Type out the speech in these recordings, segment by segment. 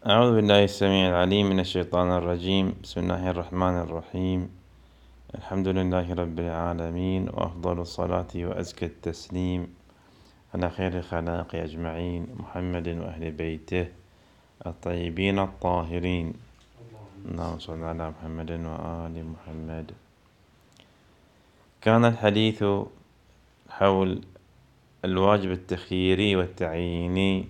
أعوذ بالله السميع العليم من الشيطان الرجيم. بسم الله الرحمن الرحيم. الحمد لله رب العالمين، وأفضل الصلاة وأزكى التسليم على خير الخلائق أجمعين، محمد وأهل بيته الطيبين الطاهرين. اللهم صل على محمد وآل محمد. كان الحديث حول الواجب التخييري والتعييني،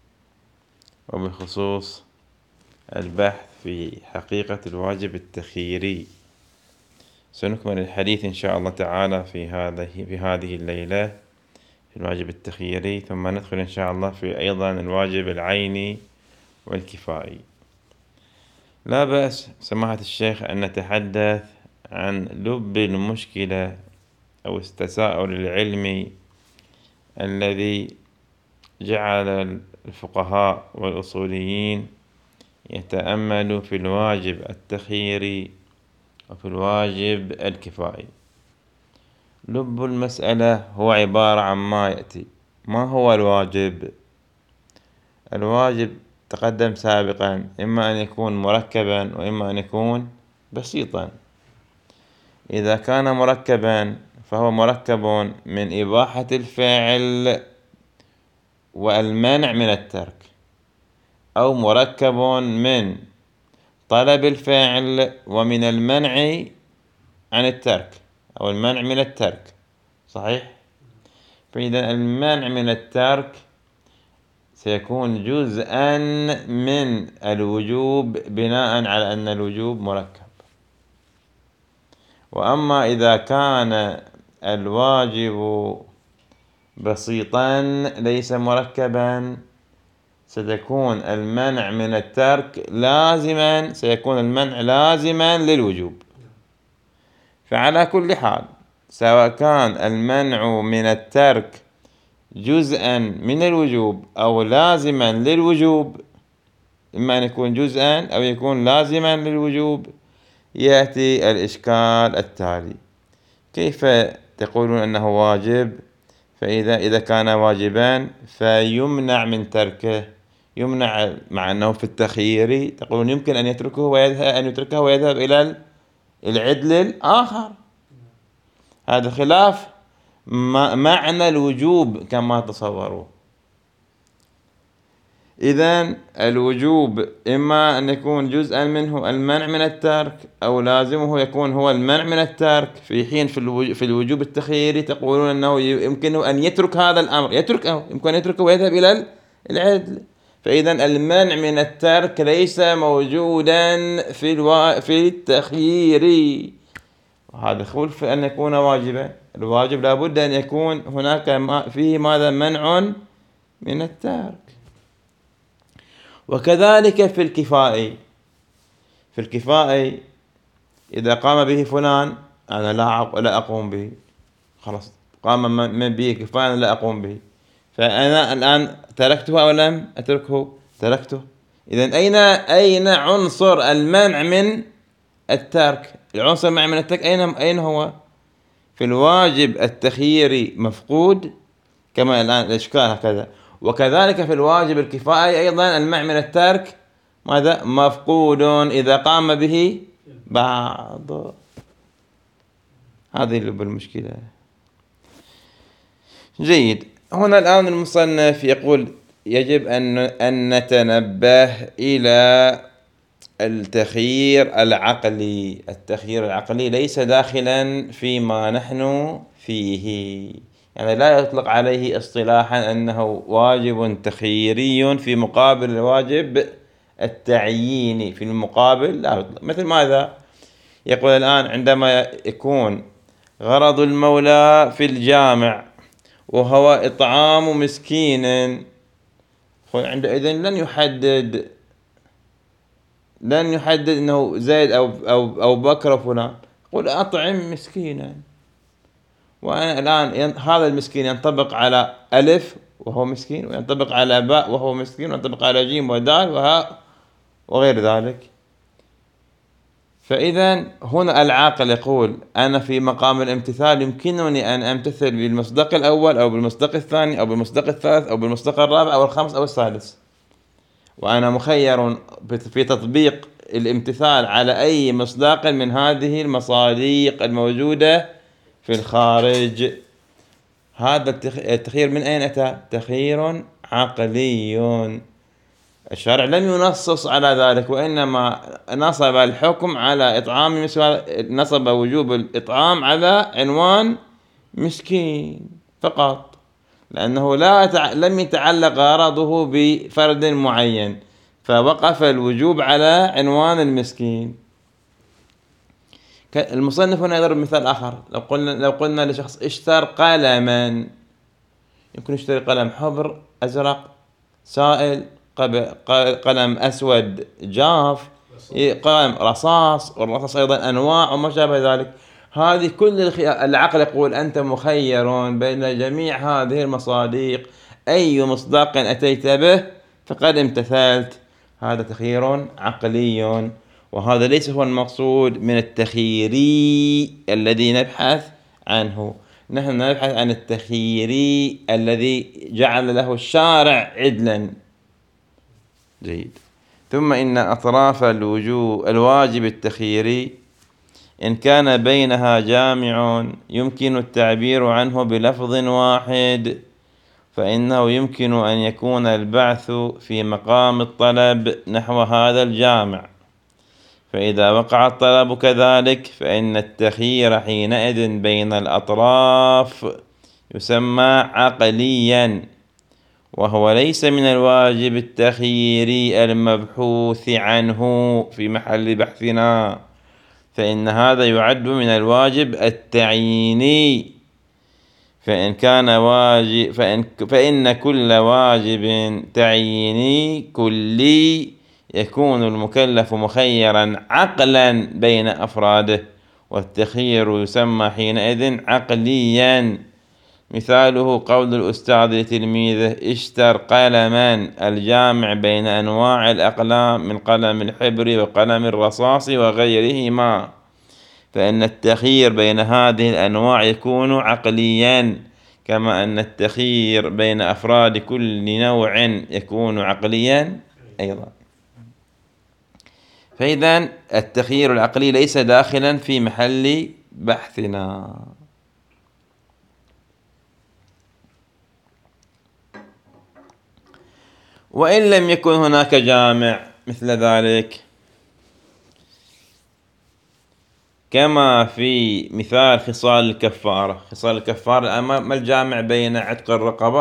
وبخصوص البحث في حقيقة الواجب التخييري. سنكمل الحديث إن شاء الله تعالى في هذه الليلة في الواجب التخييري، ثم ندخل إن شاء الله في أيضا الواجب العيني والكفائي. لا بأس سماحة الشيخ أن نتحدث عن لب المشكلة أو التساؤل العلمي الذي جعل الفقهاء والأصوليين يتأملوا في الواجب التخييري وفي الواجب الكفائي. لب المسألة هو عبارة عن ما يأتي. ما هو الواجب؟ الواجب تقدم سابقا إما أن يكون مركبا وإما أن يكون بسيطا. إذا كان مركبا فهو مركب من إباحة الفعل والمنع من الترك، أو مركب من طلب الفعل ومن المنع عن الترك أو المنع من الترك. صحيح؟ فإذا المنع من الترك سيكون جزءا من الوجوب بناء على أن الوجوب مركب. وأما إذا كان الواجب بسيطا ليس مركبا سيكون المنع من الترك لازما، سيكون المنع لازما للوجوب. فعلى كل حال، سواء كان المنع من الترك جزءا من الوجوب أو لازما للوجوب، إما أن يكون جزءا أو يكون لازما للوجوب، يأتي الإشكال التالي: كيف تقولون أنه واجب؟ إذا كان واجبا فيمنع من تركه، يمنع مع أنه في التخيير تقولون يمكن أن يتركه ويذهب إلى العدل الآخر. هذا خلاف معنى الوجوب كما تصوروا. إذن الوجوب إما أن يكون جزءا منه المنع من الترك، أو لازمه يكون هو المنع من الترك، في حين في الوجوب التخييري تقولون أنه يمكنه أن يترك هذا الأمر، يمكن أن يتركه ويذهب إلى العدل. فإذا المنع من الترك ليس موجودا في التخييري، وهذا خلف أن يكون واجبا. الواجب لابد أن يكون هناك فيه ماذا؟ منع من الترك. وكذلك في الكفائي إذا قام به فلان أنا لا أقوم به، خلاص قام من به كفاية أنا لا أقوم به، فأنا الآن تركته أو لم أتركه؟ تركته. إذن أين عنصر المنع من الترك؟ العنصر المنع من الترك أين هو؟ في الواجب التخييري مفقود كما الآن الإشكال هكذا، وكذلك في الواجب الكفائي أيضا المنع من الترك ماذا؟ مفقود إذا قام به بعض. هذه اللي المشكلة. جيد. هنا الآن المصنف يقول يجب أن نتنبه إلى التخيير العقلي. التخيير العقلي ليس داخلا فيما نحن فيه، يعني لا يطلق عليه اصطلاحا أنه واجب تخييري في مقابل الواجب التعييني. في المقابل لا يطلق. مثل ماذا؟ يقول الآن عندما يكون غرض المولى في الجامع وهو إطعام مسكين، عندئذ لن يحدد أنه زيد أو بكر فلان، يقول أطعم مسكينا. وأنا الآن هذا المسكين ينطبق على ألف وهو مسكين، وينطبق على باء وهو مسكين، وينطبق على جيم ودال وهاء وغير ذلك. فإذا هنا العاقل يقول أنا في مقام الامتثال يمكنني أن أمتثل بالمصداق الأول أو بالمصداق الثاني أو بالمصداق الثالث أو بالمصداق الرابع أو الخامس أو السادس، وأنا مخير في تطبيق الامتثال على أي مصداق من هذه المصادق الموجودة في الخارج. هذا التخيير من أين أتى؟ تخيير عقلي. الشارع لم ينصص على ذلك، وإنما نصب الحكم على إطعام نصب وجوب الإطعام على عنوان مسكين فقط، لأنه لم يتعلق غرضه بفرد معين، فوقف الوجوب على عنوان المسكين. المصنف هنا يضرب مثال آخر. لو قلنا لشخص اشتر قلما، يمكن يشتري قلم حبر أزرق سائل، قلم أسود جاف، قلم رصاص، والرصاص أيضا أنواع وما شابه ذلك. هذه كل العقل يقول أنت مخير بين جميع هذه المصادق، أي مصداق أتيت به فقد امتثلت. هذا تخيير عقلي، وهذا ليس هو المقصود من التخيير الذي نبحث عنه. نحن نبحث عن التخيير الذي جعل له الشارع عدلا. جيد. ثم إن أطراف الواجب التخييري إن كان بينها جامع يمكن التعبير عنه بلفظ واحد، فإنه يمكن أن يكون البعث في مقام الطلب نحو هذا الجامع، فإذا وقع الطلب كذلك فإن التخيير حينئذ بين الأطراف يسمى عقليا، وهو ليس من الواجب التخييري المبحوث عنه في محل بحثنا، فإن هذا يعد من الواجب التعييني. فإن كل واجب تعييني كلي يكون المكلف مخيرا عقلا بين أفراده، والتخيير يسمى حينئذ عقليا. مثاله قول الأستاذ لتلميذه اشتر قلما، الجامع بين أنواع الأقلام من قلم الحبر وقلم الرصاص وغيرهما، فإن التخيير بين هذه الأنواع يكون عقليا، كما أن التخيير بين أفراد كل نوع يكون عقليا أيضا. فإذا التخيير العقلي ليس داخلا في محل بحثنا. وإن لم يكن هناك جامع مثل ذلك، كما في مثال خصال الكفارة. خصال الكفارة ما الجامع بين عتق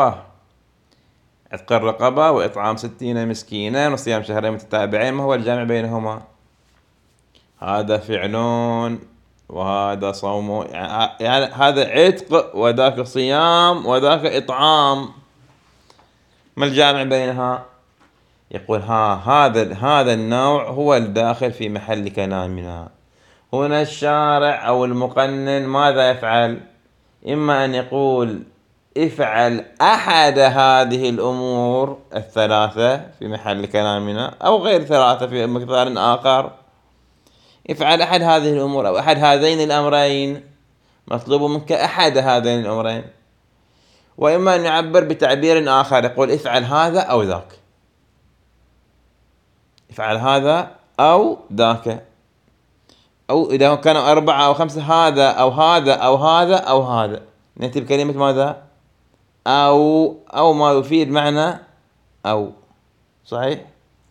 الرقبة وإطعام 60 مسكينا وصيام شهرين متتابعين؟ ما هو الجامع بينهما؟ هذا فعل وهذا صوم، يعني هذا عتق وذاك صيام وذاك إطعام، ما الجامع بينها؟ يقول هذا النوع هو الداخل في محل كلامنا. هنا الشارع أو المقنن ماذا يفعل؟ إما أن يقول افعل أحد هذه الأمور الثلاثة في محل كلامنا، أو غير ثلاثة في مثال آخر. افعل أحد هذه الأمور أو أحد هذين الأمرين، مطلوب منك أحد هذين الأمرين. وإما أن يعبر بتعبير آخر، يقول افعل هذا أو ذاك، افعل هذا أو ذاك، أو إذا كانوا 4 أو 5 هذا أو هذا أو هذا أو هذا. نأتي بكلمة ماذا؟ أو ما يفيد معنى أو. صحيح؟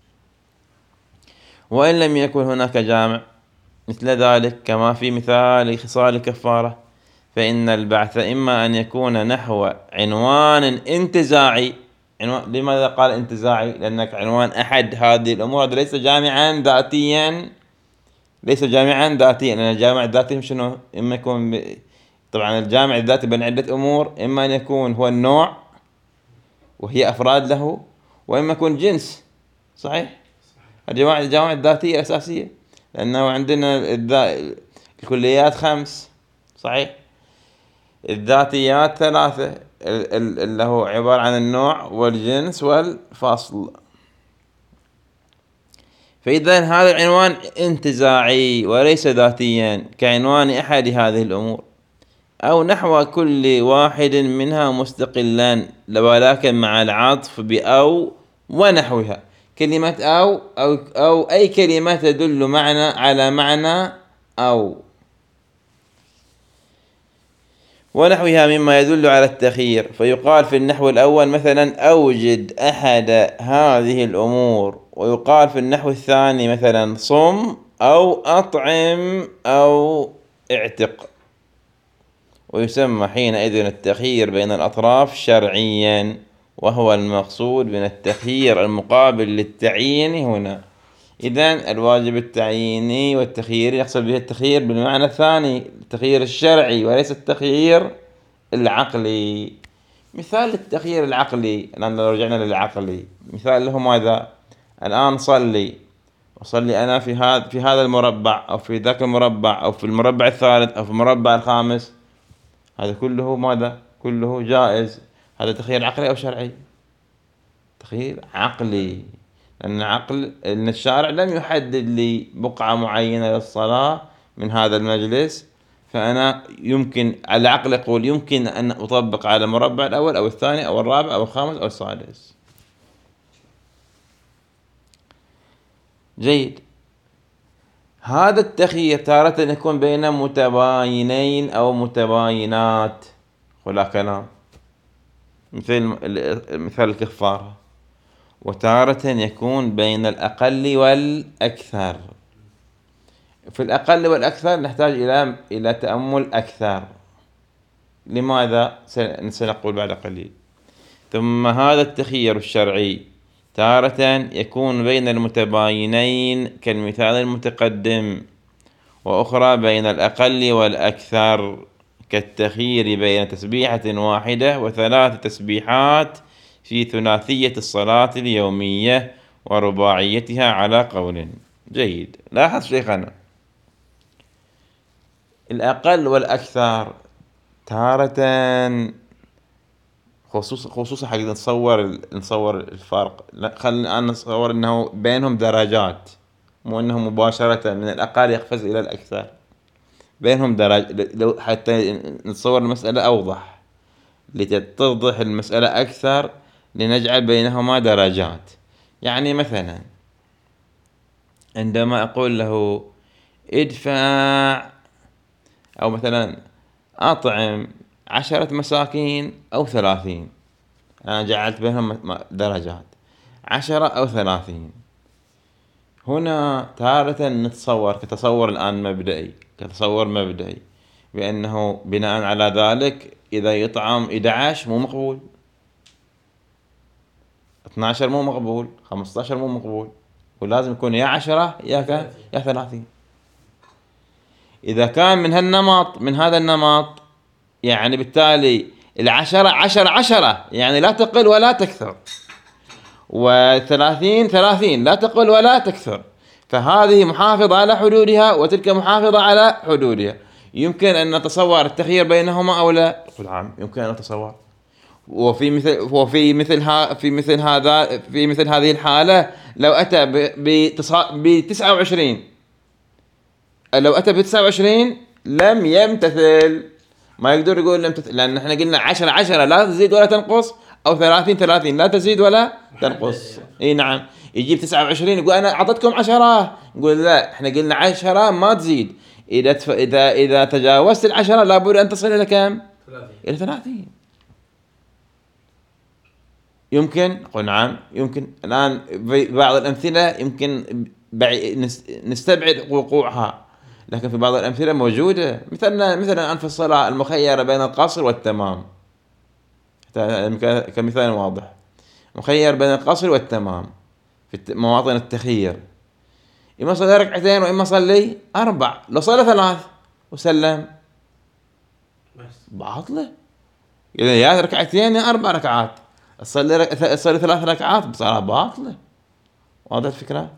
وإن لم يكن هناك جامع مثل ذلك كما في مثال خصال الكفارة، فإن البعث إما أن يكون نحو عنوان انتزاعي. لماذا قال انتزاعي؟ لأنك عنوان أحد هذه الأمور هذا ليس جامعا ذاتيا، لأن الجامع الذاتي شنو؟ إما يكون طبعا الجامع الذاتي بين عدة أمور، إما أن يكون هو النوع وهي أفراد له، وإما يكون جنس. صحيح؟ الجوامع الذاتية الأساسية، لأنه عندنا الكليات 5. صحيح؟ الذاتيات 3 اللي هو عبارة عن النوع والجنس والفصل. فإذا هذا العنوان انتزاعي وليس ذاتيا كعنوان أحد هذه الأمور، أو نحو كل واحد منها مستقلا، ولكن مع العطف بأو ونحوها. كلمة أو أي كلمة تدل على معنى أو ونحوها مما يدل على التخيير. فيقال في النحو الأول مثلا أوجد أحد هذه الأمور، ويقال في النحو الثاني مثلا صم أو أطعم أو اعتق. ويسمى حينئذ التخيير بين الأطراف شرعيا، وهو المقصود من التخيير المقابل للتعيين هنا. إذن الواجب التعييني والتخيير يقصد به التخيير بالمعنى الثاني، التخيير الشرعي وليس التخيير العقلي. مثال التخيير العقلي، الآن لو رجعنا للعقلي، مثال له ماذا؟ الآن صلي أنا في هذا المربع أو في ذاك المربع أو في المربع الثالث أو في المربع الخامس، هذا كله ماذا؟ كله جائز. هذا تخيير عقلي أو شرعي؟ تخيير عقلي، لأن الشارع لم يحدد لي بقعة معينة للصلاة من هذا المجلس، فأنا يمكن العقل يقول يمكن أن أطبق على المربع الأول أو الثاني أو الرابع أو الخامس أو السادس. جيد. هذا التخيير تارة يكون بين متباينين أو متباينات، ولا كلام، مثل الكفارة. وتارة يكون بين الأقل والأكثر. في الأقل والأكثر نحتاج إلى تأمل أكثر. لماذا؟ سنقول بعد قليل. ثم هذا التخيير الشرعي تارة يكون بين المتباينين كالمثال المتقدم، وأخرى بين الأقل والأكثر كالتخيير بين تسبيحة واحدة وثلاث تسبيحات في ثلاثية الصلاة اليومية ورباعيتها على قول. جيد. لاحظ شيخنا، الأقل والأكثر تارة خصوصا حق نصور الفرق. خلينا الآن نصور أنه بينهم درجات، مو أنه مباشرة من الأقل يقفز إلى الأكثر، بينهم درجات لو حتى نتصور المسألة أوضح، لتتضح المسألة أكثر لنجعل بينهما درجات. يعني مثلا عندما أقول له ادفع، أو مثلا أطعم 10 مساكين أو 30، أنا جعلت بينهم درجات 10 أو 30. هنا تارة نتصور كتصور الآن مبدئي بأنه بناء على ذلك إذا يطعم 11 مو مقبول، 12 مو مقبول، 15 مو مقبول، ولازم يكون يا 10 يا 30. إذا كان من هذا النمط، يعني بالتالي 10 يعني لا تقل ولا تكثر، 30 لا تقل ولا تكثر، فهذه محافظة على حدودها وتلك محافظة على حدودها. يمكن أن نتصور التخيير بينهما أو لا؟ نعم يمكن أن نتصور. وفي مثل هذه الحالة لو أتى ب 29، لو أتى ب 29 لم يمتثل، ما يقدر يقول لم تمتثل، لأن احنا قلنا 10 لا تزيد ولا تنقص، أو 30 لا تزيد ولا تنقص. اي نعم. يجيب 29 يقول أنا أعطتكم 10، نقول لا، احنا قلنا 10 ما تزيد، إذا تجاوزت 10 لابد أن تصل إلى كم؟ إلى 30. يمكن نقول نعم يمكن. الآن في بعض الأمثلة يمكن نستبعد وقوعها، لكن في بعض الأمثلة موجودة، مثلا في الصلاة المخيرة بين القصر والتمام، كمثال واضح، مخير بين القصر والتمام في مواطن التخيير. إما صلي 2 وإما صلي 4. لو صلى 3 وسلم باطلة، يا 2 يا 4 ركعات، صلي 3 ركعات بصلاة باطلة. واضح الفكرة؟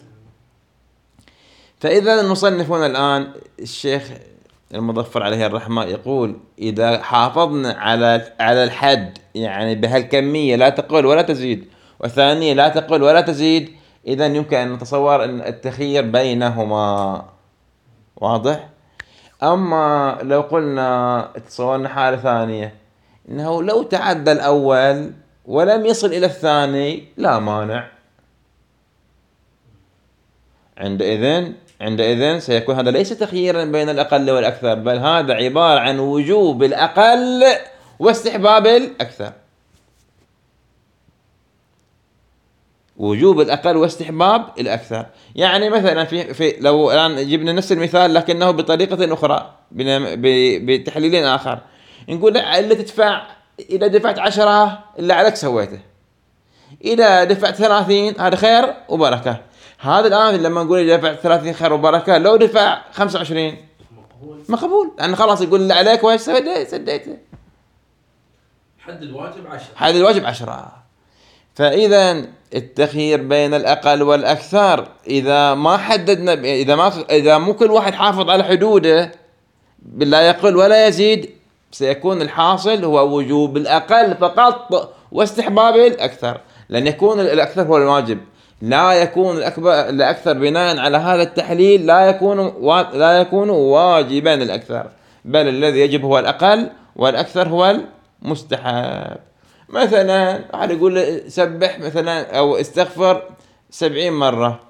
فإذا المصنف هنا الآن الشيخ المظفر عليه الرحمة يقول إذا حافظنا على الحد، يعني بهالكمية لا تقل ولا تزيد، والثانية لا تقل ولا تزيد، إذا يمكن أن نتصور أن التخيير بينهما. واضح؟ أما لو قلنا تصورنا حالة ثانية، إنه لو تعدى الأول ولم يصل إلى الثاني لا مانع، عندئذ سيكون هذا ليس تخييرا بين الأقل والأكثر، بل هذا عبارة عن وجوب الأقل واستحباب الأكثر. وجوب الأقل واستحباب الأكثر. يعني مثلا في لو الآن جبنا نفس المثال لكنه بطريقة أخرى بتحليل آخر، نقول إلا تدفع، إذا دفعت 10 اللي عليك سويته، إذا دفعت 30 هذا خير وبركة. هذا الآن لما نقول إذا دفعت 30 خير وبركة، لو دفع 25 مقبول، لأن خلاص يقول اللي عليك وإيش سديته. حد الواجب 10. حد الواجب 10. فإذا التخيير بين الأقل والأكثر إذا ما حددنا، إذا مو كل واحد حافظ على حدوده لا يقل ولا يزيد، سيكون الحاصل هو وجوب الأقل فقط واستحباب الأكثر، لأن يكون الأكثر هو الواجب. لا يكون الأكثر بناء على هذا التحليل لا يكون واجبا الأكثر، بل الذي يجب هو الأقل والأكثر هو المستحب. مثلا واحد يقول سبح مثلا أو استغفر 70 مرة،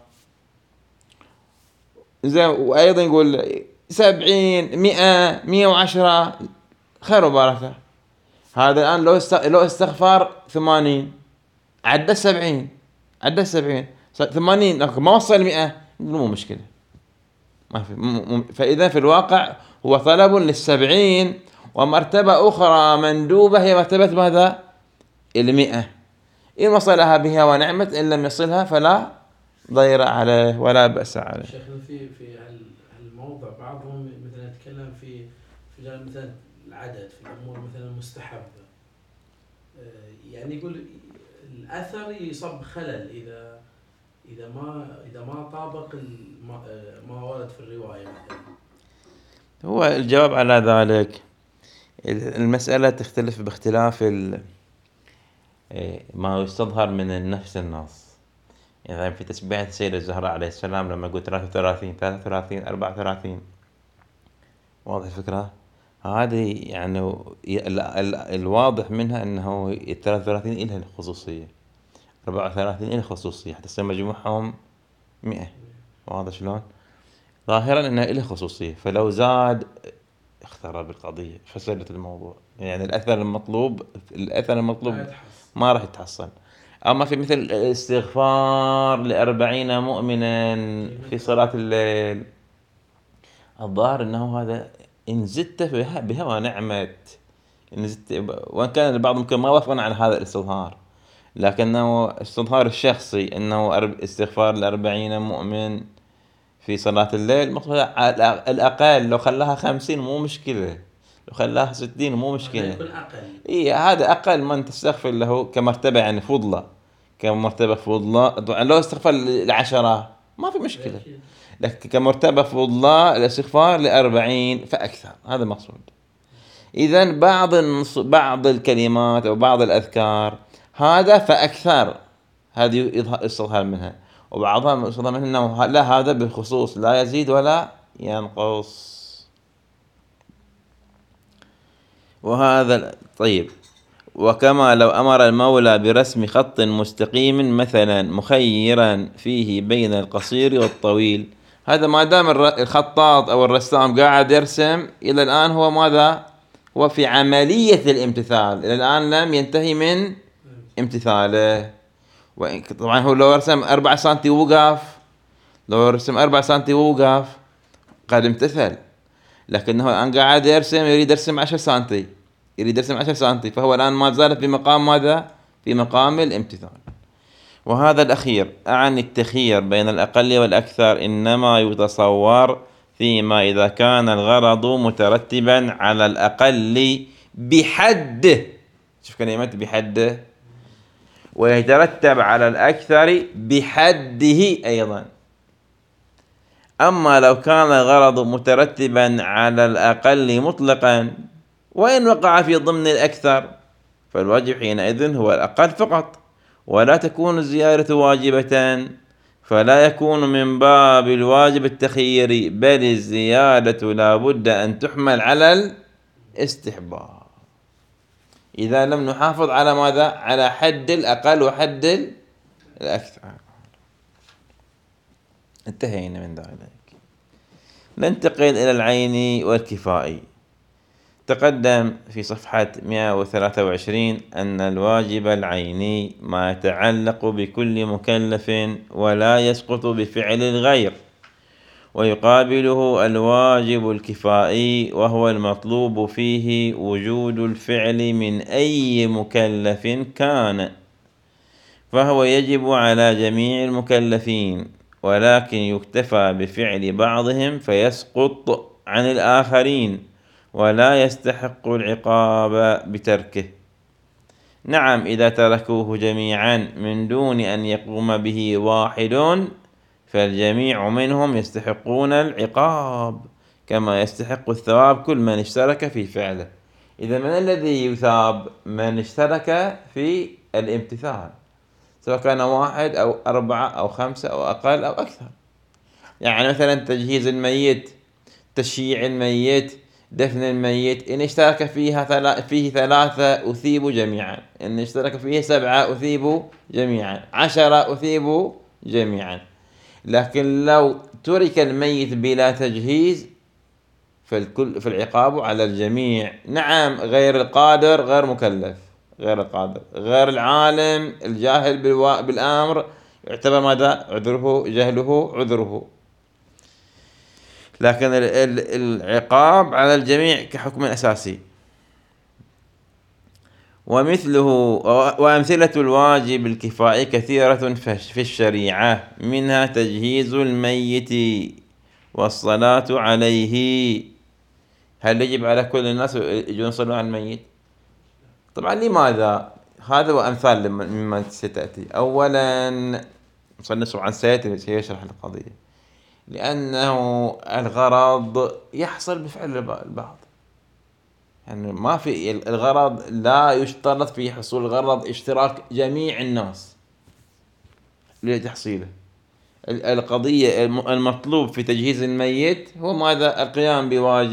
وأيضا يقول 70 100 110 خير وبركة. هذا الآن لو استغفر 80 عدى 70 80 ما وصل 100 مو مشكلة، ما في. فإذا في الواقع هو طلب لل70 ومرتبة أخرى مندوبة هي مرتبة ماذا؟ 100. إن وصلها بها ونعمت، إن لم يصلها فلا ضير عليه ولا بأس عليه. شيخنا في الموضع بعضهم مثلا يتكلم في مثلا العدد في الأمور مثلا المستحبة، يعني يقول الأثر يصب خلل إذا ما طابق ما ورد في الرواية مثلا. هو الجواب على ذلك المسألة تختلف باختلاف ما يستظهر من نفس النص. يعني في تسبيحة السيدة الزهراء عليه السلام لما قلت 33 33 34، واضح الفكرة؟ هذه يعني الواضح منها أنه 33 إلها خصوصية، 34 إلها خصوصية، حتى تصير مجموعهم 100. واضح شلون؟ ظاهرا أنها إلها خصوصية، فلو زاد اخترب القضية، فسدت الموضوع. يعني الأثر المطلوب ما راح يتحصل. أما في مثل الاستغفار ل40 مؤمنا في صلاة الليل، الظاهر أنه هذا إن زدت بها ونعمت، إن زدت، وإن كان البعض ممكن ما وافقون على هذا الاستظهار، لكنه استظهار الشخصي أنه استغفار ل40 مؤمن في صلاة الليل مقصود الأقل. لو خلاها 50 مو مشكلة، لو خلاها 60 مو مشكلة. إيه هذا أقل من تستغفر له كمرتبة، يعني فضلة، كمرتبة فضلة. لو استغفر ل10 ما في مشكلة، لكن كمرتبة فضلة الاستغفار ل40 فأكثر، هذا مقصود. إذن بعض الكلمات أو بعض الأذكار هذا فأكثر، هذه استظهار منها، وبعضها استظهار منها أنه لا، هذا بخصوص لا يزيد ولا ينقص. وهذا طيب. وكما لو أمر المولى برسم خط مستقيم مثلا مخيرا فيه بين القصير والطويل، هذا ما دام الخطاط أو الرسام قاعد يرسم إلى الآن، هو ماذا؟ هو في عملية الامتثال، إلى الآن لم ينتهي من امتثاله. طبعا هو لو رسم 4 سنتي ووقف، لو رسم 4 سنتي ووقف قد امتثل، لكنه الآن قاعد يرسم، يريد يرسم 10 سنتي، يريد يرسم 10 سنتي، فهو الآن ما زال في مقام ماذا؟ في مقام الامتثال. وهذا الأخير أعني التخيير بين الأقل والأكثر إنما يتصور فيما إذا كان الغرض مترتبا على الأقل بحده، شوف كلمة بحده، ويترتب على الأكثر بحده أيضا. أما لو كان الغرض مترتبا على الأقل مطلقا وإن وقع في ضمن الأكثر، فالواجب حينئذ هو الأقل فقط، ولا تكون الزيادة واجبة، فلا يكون من باب الواجب التخييري، بل الزيادة لا بد أن تحمل على الاستحباب إذا لم نحافظ على ماذا؟ على حد الأقل وحد الأكثر. انتهينا من ذلك. ننتقل إلى العيني والكفائي. تقدم في صفحة 123 أن الواجب العيني ما يتعلق بكل مكلف ولا يسقط بفعل الغير، ويقابله الواجب الكفائي وهو المطلوب فيه وجود الفعل من أي مكلف كان، فهو يجب على جميع المكلفين، ولكن يكتفى بفعل بعضهم فيسقط عن الآخرين ولا يستحق العقاب بتركه. نعم، إذا تركوه جميعا من دون أن يقوم به واحد فالجميع منهم يستحقون العقاب كما يستحق الثواب كل من اشترك في فعله. إذا من الذي يثاب؟ من اشترك في الامتثال، سواء كان 1 أو 4 أو 5 أو أقل أو أكثر. يعني مثلا تجهيز الميت، تشييع الميت، دفن الميت، إن اشترك فيه 3 أثيبوا جميعا، إن اشترك فيه 7 أثيبوا جميعا، 10 أثيبوا جميعا. لكن لو ترك الميت بلا تجهيز فالعقاب على الجميع. نعم، غير القادر غير مكلف، غير القادر غير العالم الجاهل بالأمر يعتبر ماذا؟ عذره، جهله عذره. لكن العقاب على الجميع كحكم أساسي. ومثله وأمثلة الواجب الكفائي كثيرة في الشريعة، منها تجهيز الميت والصلاة عليه. هل يجب على كل الناس يجون يصلون على الميت؟ طبعا لماذا؟ هذا وأمثال مما ستأتي. أولا مصنف طبعا سيشرح القضية، لأنه الغرض يحصل بفعل البعض. يعني ما في الغرض، لا يشترط في حصول الغرض اشتراك جميع الناس لتحصيله. القضية المطلوب في تجهيز الميت هو ماذا؟ القيام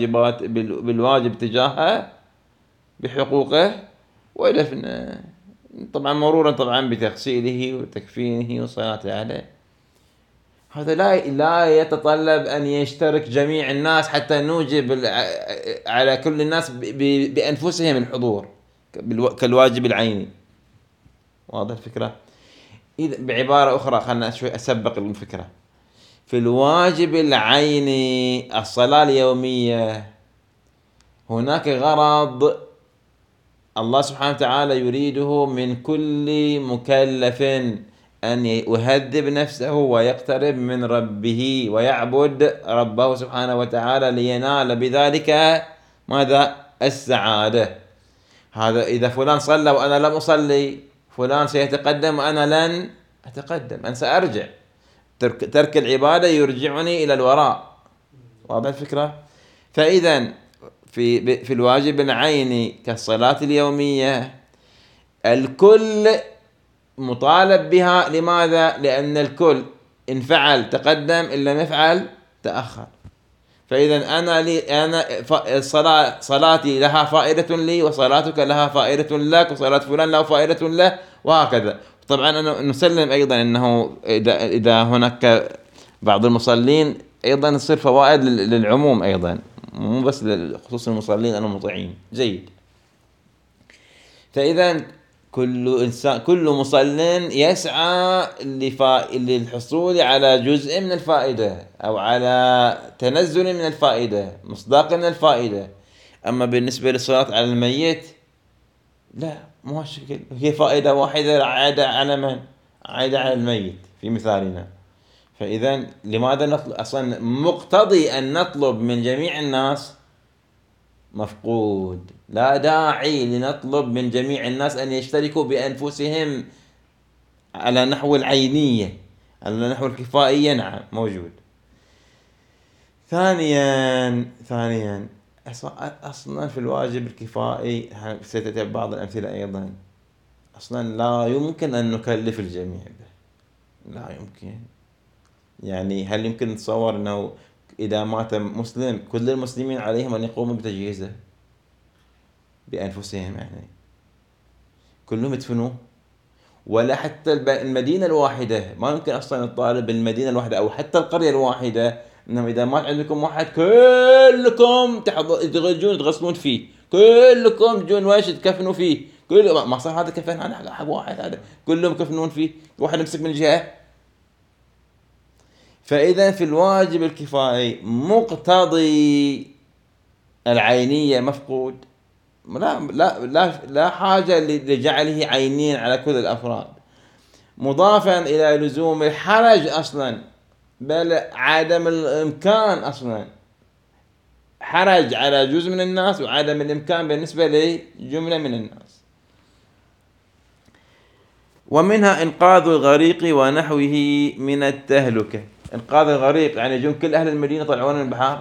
بالواجب تجاهه، بحقوقه ودفنه، طبعا مرورا طبعا بتغسيله وتكفينه والصلاة عليه. هذا لا يتطلب أن يشترك جميع الناس حتى نوجب على كل الناس بأنفسهم الحضور كالواجب العيني. واضح الفكرة؟ إذا بعبارة أخرى خلنا شوي أسبق الفكرة. في الواجب العيني الصلاة اليومية هناك غرض الله سبحانه وتعالى يريده من كل مكلف، أن يهذب نفسه ويقترب من ربه ويعبد ربه سبحانه وتعالى لينال بذلك ماذا؟ السعادة. هذا إذا فلان صلى وأنا لم أصلي، فلان سيتقدم وأنا لن أتقدم، أنا سأرجع. ترك العبادة يرجعني إلى الوراء. واضح الفكرة؟ فإذا في الواجب العيني كالصلاة اليومية الكل مطالب بها. لماذا؟ لأن الكل إن فعل تقدم، إن لم يفعل تأخر. فإذا أنا صلاتي لها فائدة لي، وصلاتك لها فائدة لك، وصلاة فلان له فائدة له، وهكذا. طبعا أنا نسلم أيضا أنه إذا هناك بعض المصلين أيضا تصير فوائد للعموم أيضا، مو بس لخصوص المصلين المطيعين. جيد. فإذا كل مصل يسعى للحصول على جزء من الفائدة أو على تنزل من الفائدة، مصداق من الفائدة. أما بالنسبة للصلاة على الميت لا، مو هالشكل، هي فائدة واحدة عائدة على من؟ عائدة على الميت في مثالنا. فإذا لماذا نطلب أصلا؟ مقتضي أن نطلب من جميع الناس مفقود. لا داعي لنطلب من جميع الناس أن يشتركوا بأنفسهم على نحو العينية، على نحو الكفائية. نعم موجود. ثانيا أصلا في الواجب الكفائي ستأتي بعض الأمثلة أيضا. أصلا لا يمكن أن نكلف الجميع به، لا يمكن. يعني هل يمكن نتصور أنه إذا مات مسلم كل المسلمين عليهم أن يقوموا بتجهيزه بأنفسهم؟ يعني كلهم يدفنوه، ولا حتى المدينة الواحدة. ما يمكن أصلا الطالب المدينة الواحدة أو حتى القرية الواحدة إنهم إذا مات عندكم واحد كلكم تجون تغسلون فيه، كلكم تجون ويش تكفنوا فيه، كل ما صار هذا كفن هذا حق واحد، هذا كلهم يكفنون فيه، واحد يمسك من جهة. فإذا في الواجب الكفائي مقتضي العينية مفقود، لا حاجة لجعله عينين على كل الأفراد، مضافا إلى لزوم الحرج أصلا، بل عدم الإمكان أصلا، حرج على جزء من الناس وعدم الإمكان بالنسبة لجملة من الناس. ومنها إنقاذ الغريق ونحوه من التهلكة. إنقاذ الغريق يعني يجون كل أهل المدينة طلعون من البحر.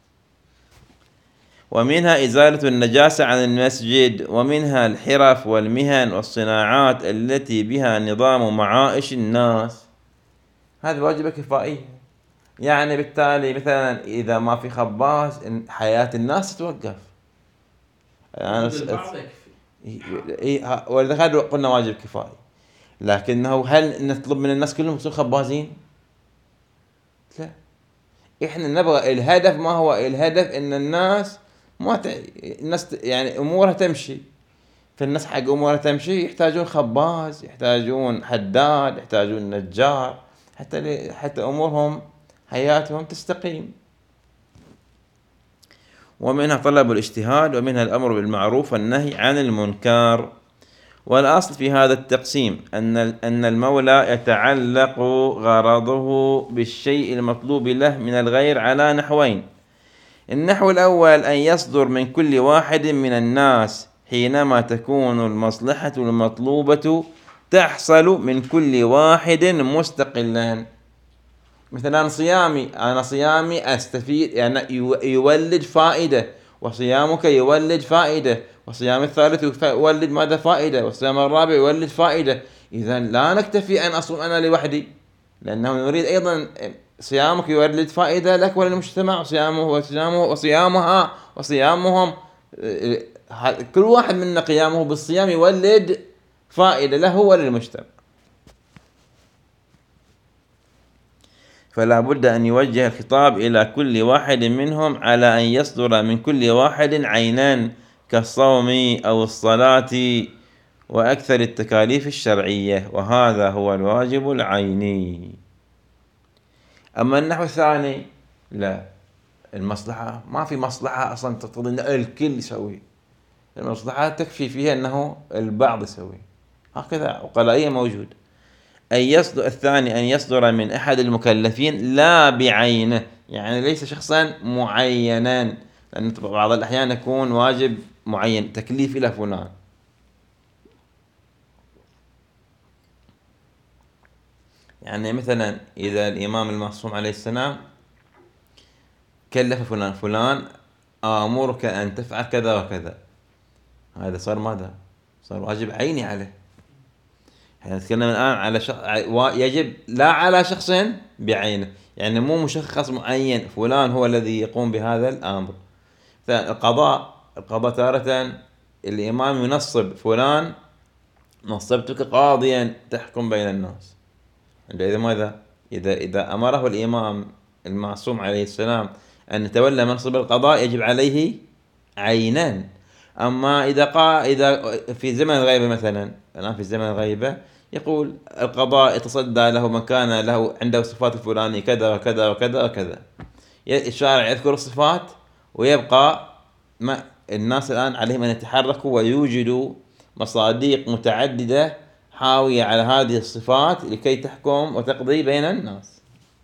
ومنها إزالة النجاسة عن المسجد. ومنها الحرف والمهن والصناعات التي بها نظام معائش الناس. هذا واجب كفائي. يعني بالتالي مثلا إذا ما في خباز حياة الناس تتوقف. ولذلك قلنا واجب كفائي. لكنه هل نطلب من الناس كلهم يصيروا خبازين؟ لا. إحنا نبغى الهدف، ما هو الهدف؟ إن الناس الناس يعني أمورها تمشي. فالناس حق أمورها تمشي يحتاجون خباز، يحتاجون حداد، يحتاجون نجار، حتى أمورهم حياتهم تستقيم. ومنها طلب الاجتهاد. ومنها الأمر بالمعروف والنهي عن المنكر. والأصل في هذا التقسيم أن المولى يتعلق غرضه بالشيء المطلوب له من الغير على نحوين. النحو الأول أن يصدر من كل واحد من الناس حينما تكون المصلحة المطلوبة تحصل من كل واحد مستقلا. مثلا صيامي، أنا صيامي أستفيد يعني يولد فائدة، وصيامك يولد فائدة، وصيام الثالث يولد ماذا؟ فائدة، والصيام الرابع يولد فائدة. إذا لا نكتفي أن أصوم أنا لوحدي، لأنه نريد أيضا صيامك يولد فائدة لك وللمجتمع، وصيامها وصيامهم، كل واحد منا قيامه بالصيام يولد فائدة له وللمجتمع. فلا بد أن يوجه الخطاب إلى كل واحد منهم على أن يصدر من كل واحد عينان كالصوم أو الصلاة وأكثر التكاليف الشرعية، وهذا هو الواجب العيني. أما النحو الثاني لا، المصلحة ما في مصلحة أصلا تقتضي أن الكل يسوي، المصلحة تكفي فيها أنه البعض يسوي، هكذا وقلائية موجود. الثاني أن يصدر من أحد المكلفين لا بعينه، يعني ليس شخصا معينا، لأن بعض الأحيان يكون واجب معين تكليف إلى فلان. يعني مثلا إذا الإمام المعصوم عليه السلام كلف فلان آمرك أن تفعل كذا وكذا، هذا صار ماذا؟ صار واجب عيني عليه. احنا نتكلم الآن على يجب لا على شخص بعينه، يعني مو مشخص معين فلان هو الذي يقوم بهذا الأمر. القضاء تارة الإمام ينصب فلان، نصبتك قاضيا تحكم بين الناس. إذا ماذا؟ إذا أمره الإمام المعصوم عليه السلام أن يتولى منصب القضاء يجب عليه عينان. أما إذا في زمن الغيبة مثلا، الآن في زمن الغيبة يقول القضاء يتصدى له من كان له عنده صفات الفلانية كذا وكذا وكذا وكذا، الشارع يذكر الصفات ويبقى الناس الآن عليهم أن يتحركوا ويوجدوا مصادق متعددة حاوية على هذه الصفات لكي تحكم وتقضي بين الناس.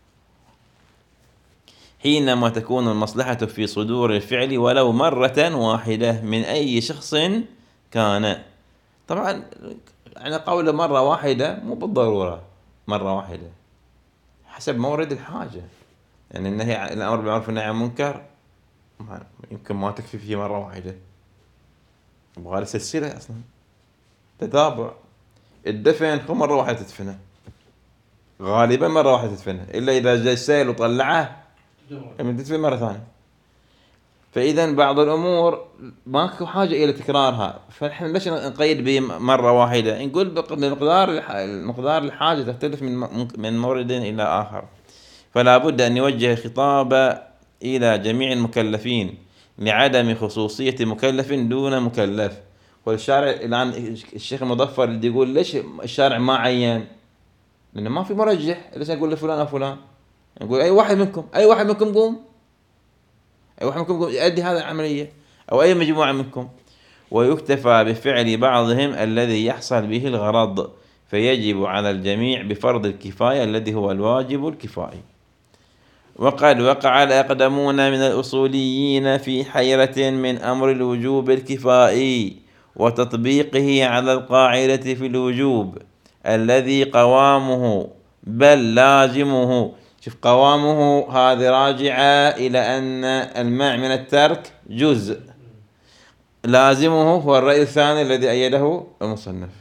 حينما تكون المصلحة في صدور الفعل ولو مرة واحدة من أي شخص كان. طبعا يعني قول مرة واحدة مو بالضرورة مرة واحدة، حسب مورد الحاجة. يعني الأمر بالمعروف والنهي عن المنكر يمكن ما تكفي فيه مرة واحدة، يبغى سلسلة أصلا تتابع. الدفن مرة واحدة تدفنه، غالبا مرة واحدة تدفنه، إلا إذا جاء السيل وطلعه تدفن مرة ثانية. فإذا بعض الأمور ماكو حاجة إلى تكرارها، فنحن ليش نقيد بمرة واحدة؟ نقول المقدار الحاجة تختلف من مورد إلى آخر. فلا بد أن يوجه الخطاب إلى جميع المكلفين لعدم خصوصية مكلف دون مكلف. والشارع الآن الشيخ المظفر اللي يقول ليش الشارع ما عين؟ لأنه ما في مرجح. ليش أقول لفلان أو فلان؟ نقول أي واحد منكم قوم، أي واحد منكم يؤدي هذه العملية، أو أي مجموعة منكم. ويكتفى بفعل بعضهم الذي يحصل به الغرض، فيجب على الجميع بفرض الكفاية الذي هو الواجب الكفائي. وقد وقع الأقدمون من الأصوليين في حيرة من أمر الوجوب الكفائي وتطبيقه على القاعدة في الوجوب الذي قوامه بل لازمه. شوف، قوامه هذه راجعة إلى أن المنع من الترك جزء، لازمه هو الرأي الثاني الذي أيده المصنف.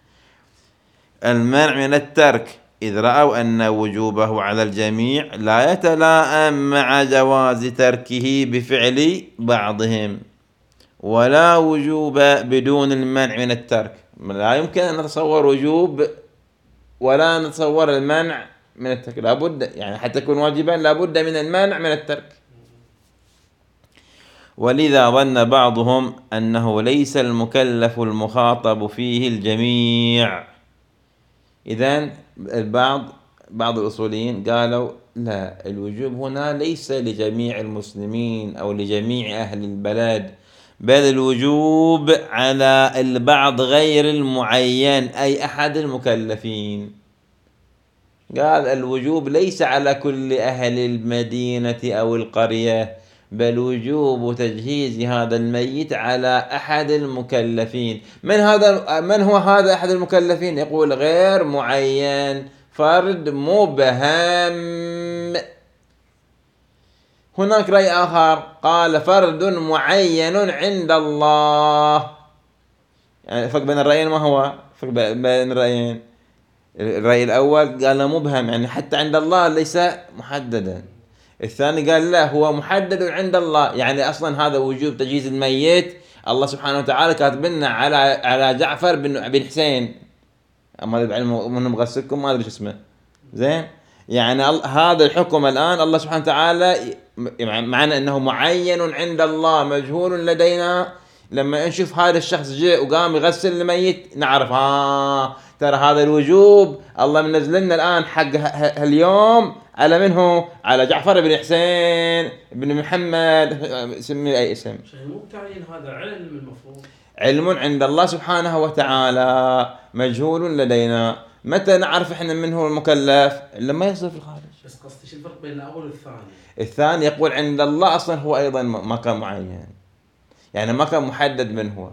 المنع من الترك إذ رأوا أن وجوبه على الجميع لا يتلائم مع جواز تركه بفعل بعضهم، ولا وجوب بدون المنع من الترك. لا يمكن أن نتصور وجوب ولا نتصور المنع من الترك، لابد يعني حتى يكون واجبا لابد من المنع من الترك. ولذا ظن بعضهم أنه ليس المكلف المخاطب فيه الجميع. إذن بعض الأصوليين قالوا لا، الوجوب هنا ليس لجميع المسلمين أو لجميع أهل البلد، بل الوجوب على البعض غير المعين، أي أحد المكلفين. قال الوجوب ليس على كل أهل المدينة أو القرية، بل وجوب تجهيز هذا الميت على أحد المكلفين. من هو هذا أحد المكلفين؟ يقول غير معين، فرد مبهم. هناك رأي آخر قال فرد معين عند الله. يعني فرق بين الرأيين، ما هو فرق بين الرأيين؟ الرأي الأول قال مبهم، يعني حتى عند الله ليس محددا. الثاني قال لا، هو محدد عند الله، يعني أصلا هذا وجوب تجهيز الميت الله سبحانه وتعالى كاتب لنا على جعفر بن حسين، ما ادري من مغسلكم ما ادري شو اسمه، زين. يعني هذا الحكم الآن الله سبحانه وتعالى معنى أنه معين عند الله مجهول لدينا. لما نشوف هذا الشخص جاء وقام يغسل الميت نعرف ترى هذا الوجوب الله منزل لنا الآن حق اليوم على منه؟ على جعفر بن حسين بن محمد، سمي أي اسم. مو تعيين، هذا علم، المفروض علم عند الله سبحانه وتعالى مجهول لدينا. متى نعرف احنا من هو المكلف؟ لما يصير في الخارج. بس قصدي شو الفرق بين الأول والثاني؟ الثاني يقول عند الله أصلا هو أيضا ما كان معين، يعني ما كان محدد من هو.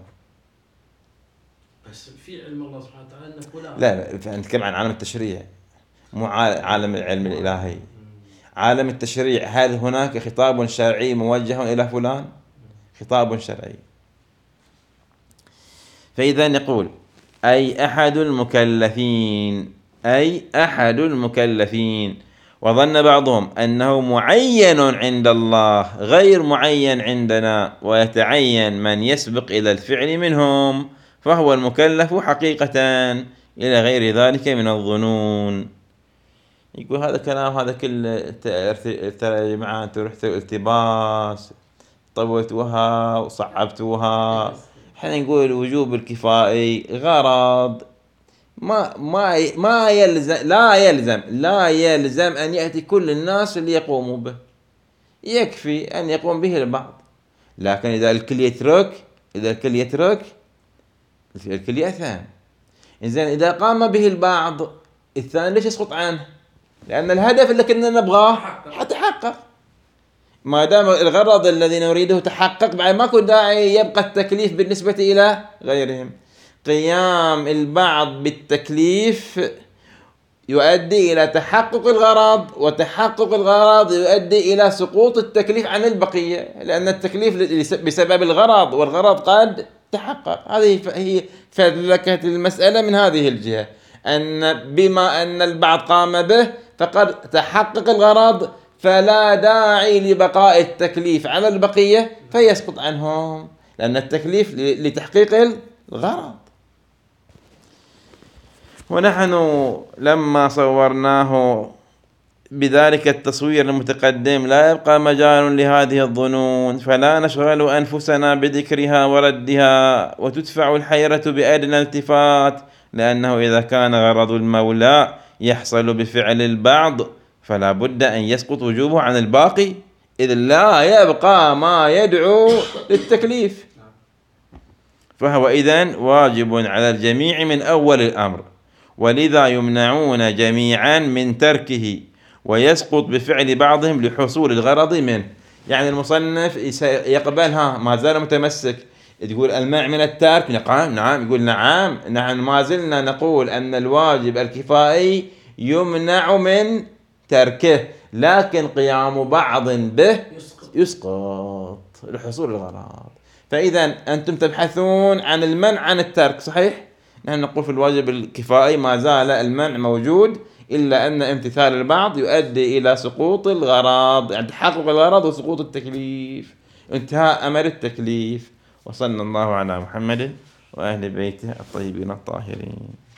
بس في علم الله سبحانه وتعالى أنه فلان. لا، نتكلم عن عالم التشريع، مو عالم العلم الإلهي. عالم التشريع، هل هناك خطاب شرعي موجه إلى فلان؟ خطاب شرعي. فإذا نقول أي أحد المكلفين. وظن بعضهم أنه معين عند الله غير معين عندنا، ويتعين من يسبق إلى الفعل منهم، فهو المكلف حقيقة إلى غير ذلك من الظنون. يقول هذا كلام، هذا كله ترى يا جماعة انتوا رحتوا التباس طويتوها وصعبتوها. احنا نقول الوجوب الكفائي غرض ما يلزم، لا يلزم أن يأتي كل الناس اللي يقوموا به، يكفي أن يقوم به البعض. لكن إذا الكل يترك الكل يأثم. إذن إذا قام به البعض الثاني ليش يسقط عنه؟ لأن الهدف اللي كنا نبغاه حتحقق. ما دام الغرض الذي نريده تحقق، بعد ماكو داعي يبقى التكليف بالنسبة إلى غيرهم. قيام البعض بالتكليف يؤدي إلى تحقق الغرض، وتحقق الغرض يؤدي إلى سقوط التكليف عن البقية، لأن التكليف بسبب الغرض، والغرض قد تحقق. هذه هي فلكة المسألة من هذه الجهة، أن بما أن البعض قام به فقد تحقق الغرض، فلا داعي لبقاء التكليف على البقية فيسقط عنهم، لأن التكليف لتحقيق الغرض. ونحن لما صورناه بذلك التصوير المتقدم لا يبقى مجال لهذه الظنون، فلا نشغل أنفسنا بذكرها وردها وتدفع الحيرة بأدنى التفات، لأنه إذا كان غرض المولى يحصل بفعل البعض فلا بد أن يسقط وجوبه عن الباقي، إذ لا يبقى ما يدعو للتكليف، فهو إذن واجب على الجميع من أول الأمر، ولذا يمنعون جميعا من تركه ويسقط بفعل بعضهم لحصول الغرض منه. يعني المصنف يقبلها ما زال متمسك، تقول المنع من الترك، نعم يقول نعم، نحن ما زلنا نقول أن الواجب الكفائي يمنع من تركه، لكن قيام بعض به يسقط لحصول الغرض. فإذا أنتم تبحثون عن المنع عن الترك، صحيح؟ نحن نقول في الواجب الكفائي ما زال المنع موجود، إلا أن امتثال البعض يؤدي إلى سقوط الغرض، يعني تحقق الغرض وسقوط التكليف، انتهاء أمر التكليف. وصلى الله على محمد وأهل بيته الطيبين الطاهرين.